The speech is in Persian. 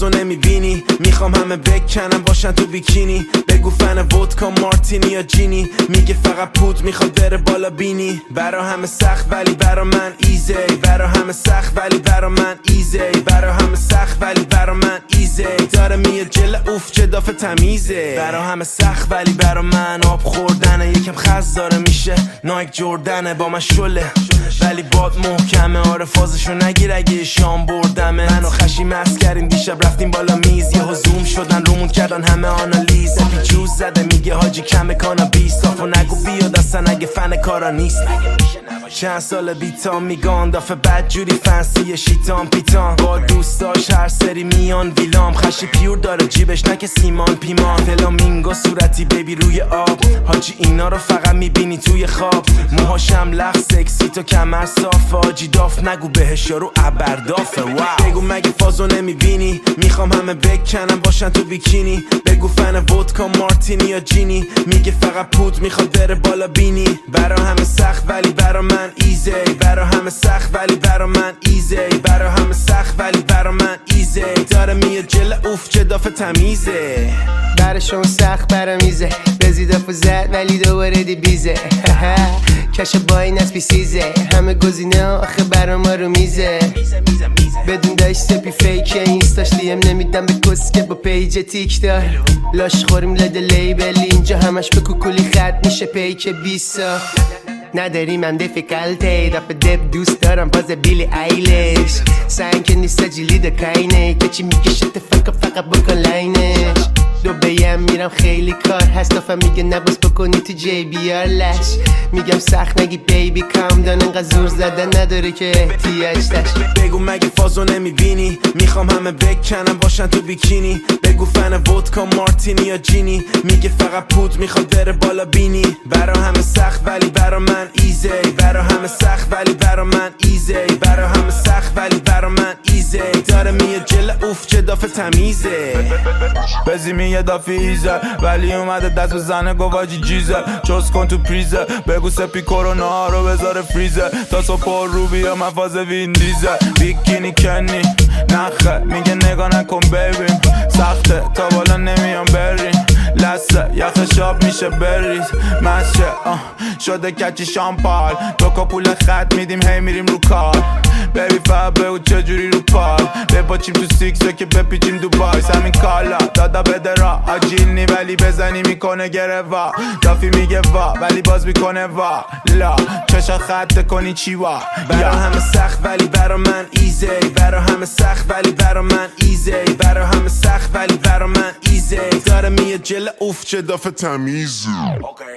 فازو نمیبینی، میخوام همه بکنم باشن تو بیکینی. بگو فن ودکا مارتینی یا جینی، میگه فقط پود میخواد بره بالا بینی. برا همه سخت ولی برا من ایزی، برا همه سخت ولی برا من ایزی، برا همه سخت ولی برا من ایزی. داره میاد جل اوف چه دافه تمیزه. برا همه سخت ولی برا من آب خوردنه، یکم خز داره میشه نایک جردنه با من شله ولی باد محکمه. آره فازشو نگیر اگه شام بردمه. منو خشی مست کردیم دیشب رفتیم بالا میز، یه زوم شدن رومون کردن همه آنالیز. اپی جوز زده میگه حاجی کم کانابیس، صافو نگو بیاد اصلا اگه فن کارا نیست. چند سال بیتام میگان دافه بد جوری فنسی شیطان پیتان. با دوستاش هر سری میان ویلام، خشی پیور داره جیبش نکه سیمان پیمان. فلامینگو صورتی بیبی روی آب، حاجی اینا رو فقط میبینی توی خواب. موهاشم لخ سکسی تو کمر صافه، حاجی داف نگو بهش یارو ابردافه. واو بگو مگه فازو نمیبینی، میخوام همه بکنم باشن تو بیکینی. بگو فن ودکا مارتینی یا جینی، میگه فقط پود میخواد بره بالا بینی. برا همه سخت ولی برا من ایزی، برا همه سخت ولی برا من ایزی، برا همه سخت ولی برا من ایزی. داره میاد جل اوف چه دافه تمیزه. براشون سخت برا میزه، بزیدافو زد ولی دوباره دی بیزه. کش با این از بیسیزه، همه گزینه ها آخه برا ما رو میزه. بدون داشت سپی فیکه، اینستاش دیم نمیدم به کسکه با پیج تیک دار. لاش خوریم لده لیبل اینجا همش به کوکولی خط میشه پیک 20 نداریم هم دیفیکالتی، دافه دب دوست دارم باز بیلی ایلش. سنگ که نیست جیلی دکاینه، که چی میکشه فقط بکن لاینش. دو بیم میرم خیلی کار هست، دافه میگه نبوس بکنی تو جی بیار لش. میگم سخت نگی بیبی کام دان، انقدر زور زدن نداره که احتیاج داشت. بگو مگه فازو نمیبینی، میخوام همه بکنم باشن تو بیکینی. بگو فن ودکا مارتینی یا جینی، میگه فقط پود میخواد بره بالا بینی. برا همه سخت ولی برا من ایزی، برا همه سخت ولی برا من ایزی، برا همه سخت ولی برا من ایزی. داره میاد جل اوف چه دافه تمیزه. بزی میگه دافی ایزه ولی اومده دست بزنه گواجی جیزه. چوز کن تو پریزه، بگو سپی کرونا رو بذاره فریزه. تا صبح رو بیا من فاز وین دیزه. بیکینی کنی نخه میگه نگاه نکن ببین، سخته تا بالا نمیام بریم. لسه یخ شاب میشه بریز مشه شده کچی شامپال. تو که پول خط میدیم هی میریم رو کار. بیبی فقط بگو چجوری رو پال، بپاچیم تو سیکسه که بپیچیم دوبای. همین کالا دادا بده را آجیل نی ولی بزنی میکنه گره وا. دافی میگه وا ولی باز میکنه وا لا. چشا خط کنی چی وا. برا همه سخت ولی برا من ایزی، برا همه سخت ولی برا من ایزی، برا همه سخت ولی برا من ایزی. داره میاد جل اوف چه دافه تمیزه.